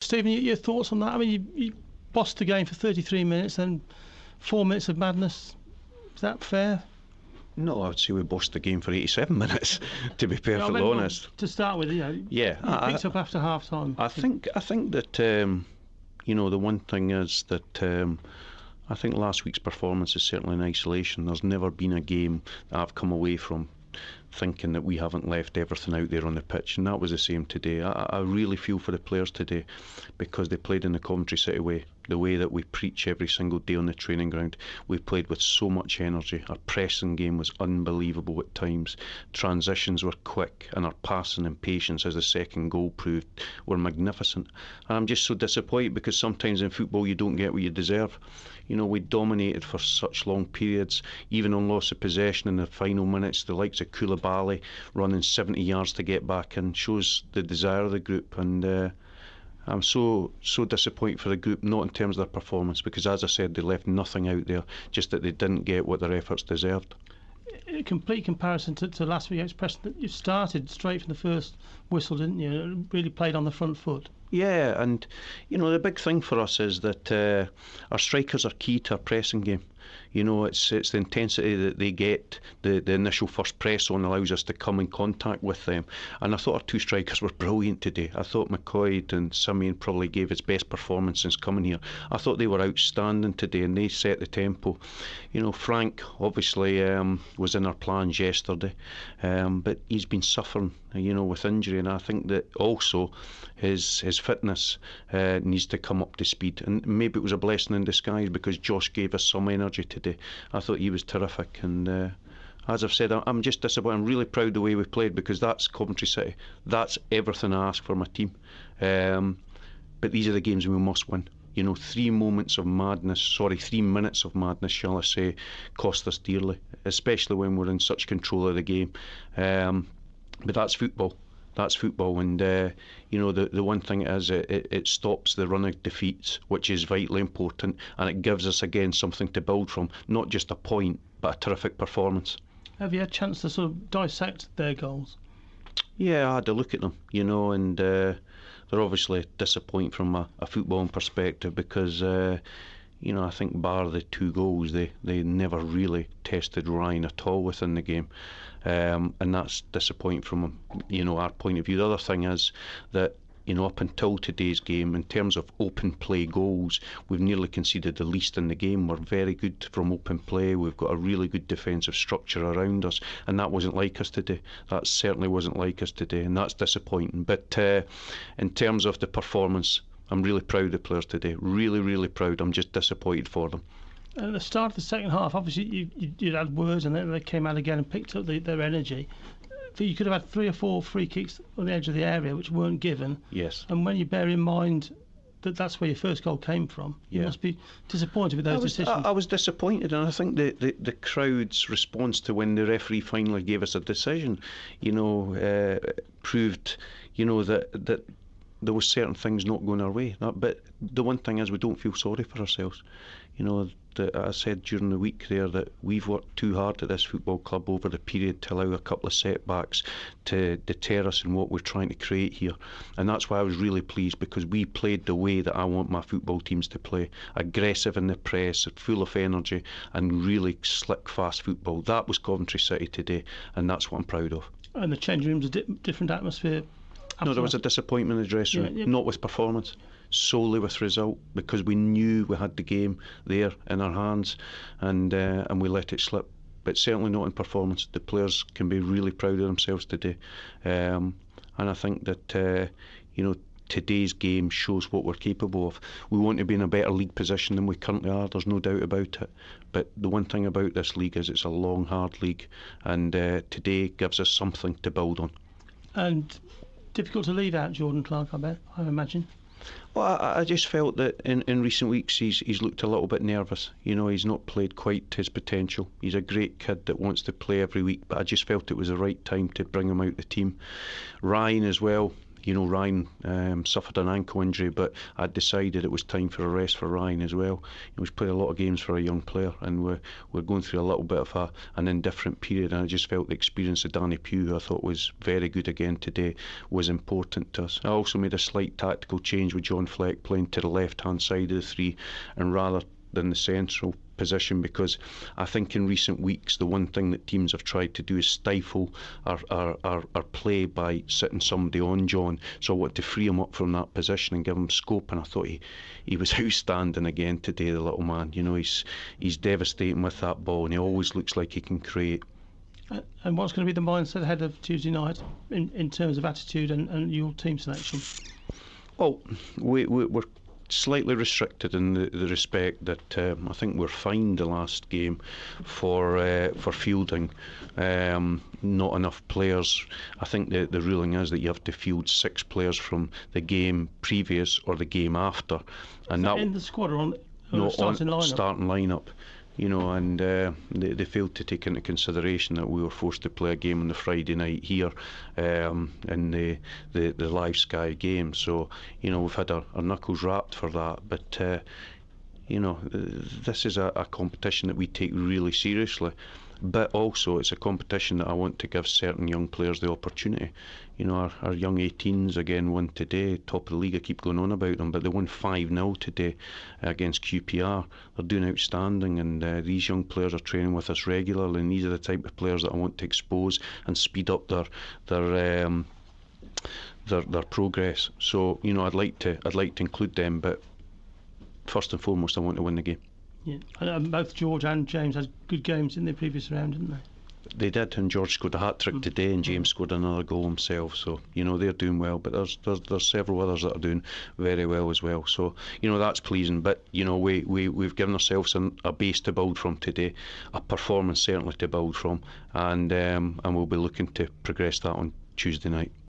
Stephen, your thoughts on that? I mean, you bossed the game for 33 minutes, then 4 minutes of madness. Is that fair? No, I would say we bossed the game for 87 minutes, to be perfectly honest. To start with, you picked up after half time. I think that the one thing is that I think last week's performance is certainly in isolation. There's never been a game that I've come away from thinking that we haven't left everything out there on the pitch, and that was the same today. I really feel for the players today, because they played in the Coventry City way, the way that we preach every single day on the training ground. We played with so much energy. Our pressing game was unbelievable at times. Transitions were quick, and our passing and patience, as the second goal proved, were magnificent. And I'm just so disappointed, because sometimes in football you don't get what you deserve. We dominated for such long periods, even on loss of possession in the final minutes. The likes of Koulibaly running 70 yards to get back in shows the desire of the group. And I'm so disappointed for the group, not in terms of their performance, because as I said, they left nothing out there, just that they didn't get what their efforts deserved. In complete comparison to last week against Preston, you started straight from the first whistle, didn't you? Really played on the front foot. Yeah, and the big thing for us is that our strikers are key to our pressing game. It's the intensity that they get, the initial first press on allows us to come in contact with them. And I thought our two strikers were brilliant today. I thought McCoy and Simeon probably gave his best performance since coming here. I thought they were outstanding today, and they set the tempo. Frank obviously was in our plans yesterday, but he's been suffering with injury, and I think that also his fitness needs to come up to speed. And maybe it was a blessing in disguise, because Josh gave us some energy today. I thought he was terrific, and as I've said, I'm just disappointed. I'm really proud of the way we played, because that's Coventry City. That's everything I ask for my team. But these are the games we must win. 3 minutes of madness, shall I say, cost us dearly, especially when we're in such control of the game. But that's football. And the one thing is it stops the run of defeats, which is vitally important, and it gives us again something to build from, not just a point, but a terrific performance. Have you had a chance to sort of dissect their goals? Yeah, I had a look at them, and they're obviously disappointing from a footballing perspective, because I think bar the 2 goals, they never really tested Ryan at all within the game. And that's disappointing from our point of view. The other thing is that up until today's game, in terms of open play goals, we've nearly conceded the least in the game. We're very good from open play. We've got a really good defensive structure around us, and that wasn't like us today. That certainly wasn't like us today, and that's disappointing. But in terms of the performance, I'm really proud of the players today. Really, really proud. I'm just disappointed for them. At the start of the second half, obviously you had words, and then they came out again and picked up their energy. You could have had 3 or 4 free kicks on the edge of the area which weren't given. Yes. And when you bear in mind that that's where your first goal came from, you must be disappointed with those decisions. I was disappointed, and I think the crowd's response to when the referee finally gave us a decision, proved, that there was certain things not going our way. But the one thing is, we don't feel sorry for ourselves. I said during the week there that we've worked too hard at this football club over the period to allow a couple of setbacks to deter us in what we're trying to create here. And that's why I was really pleased, because we played the way that I want my football teams to play. Aggressive in the press, full of energy, and really slick, fast football. That was Coventry City today, and that's what I'm proud of. And the changing room's a different atmosphere. No, there was a disappointment in the dressing room, not with performance, solely with result, because we knew we had the game there in our hands, and we let it slip. But certainly not in performance. The players can be really proud of themselves today, and I think that today's game shows what we're capable of. We want to be in a better league position than we currently are. There's no doubt about it. But the one thing about this league is it's a long, hard league, and today gives us something to build on. And difficult to leave out Jordan Clark, I imagine. Well, I just felt that in recent weeks he's looked a little bit nervous. He's not played quite to his potential. He's a great kid that wants to play every week, but I just felt it was the right time to bring him out the team. Ryan as well, Ryan suffered an ankle injury, but I'd decided it was time for a rest for Ryan as well. He's played a lot of games for a young player, and we're going through a little bit of an indifferent period, and I just felt the experience of Danny Pugh, who I thought was very good again today, was important to us. I also made a slight tactical change with John Fleck playing to the left-hand side of the three, and rather than the central position, because I think in recent weeks the one thing that teams have tried to do is stifle our play by sitting somebody on John. So I want to free him up from that position and give him scope, and I thought he was outstanding again today, the little man. He's devastating with that ball, and he always looks like he can create. And what's going to be the mindset ahead of Tuesday night in terms of attitude and your team selection? Well, we're slightly restricted in the respect that I think we're fined the last game for fielding not enough players. I think the ruling is that you have to field 6 players from the game previous or the game after, and that in the squad or starting lineup. And they failed to take into consideration that we were forced to play a game on the Friday night here in the live Sky game. So, we've had our knuckles wrapped for that. But, this is a competition that we take really seriously. But also it's a competition that I want to give certain young players the opportunity. Our young 18s again won today, top of the league. I keep going on about them, but they won 5-0 today against QPR. They're doing outstanding, and these young players are training with us regularly, and these are the type of players that I want to expose and speed up their progress. So I'd like to include them, but first and foremost I want to win the game. Yeah, and both George and James had good games in the previous round, didn't they? They did, and George scored a hat-trick today, and James scored another goal himself. So they're doing well, but there's several others that are doing very well as well. So that's pleasing. But we've given ourselves a base to build from today, a performance certainly to build from, and we'll be looking to progress that on Tuesday night.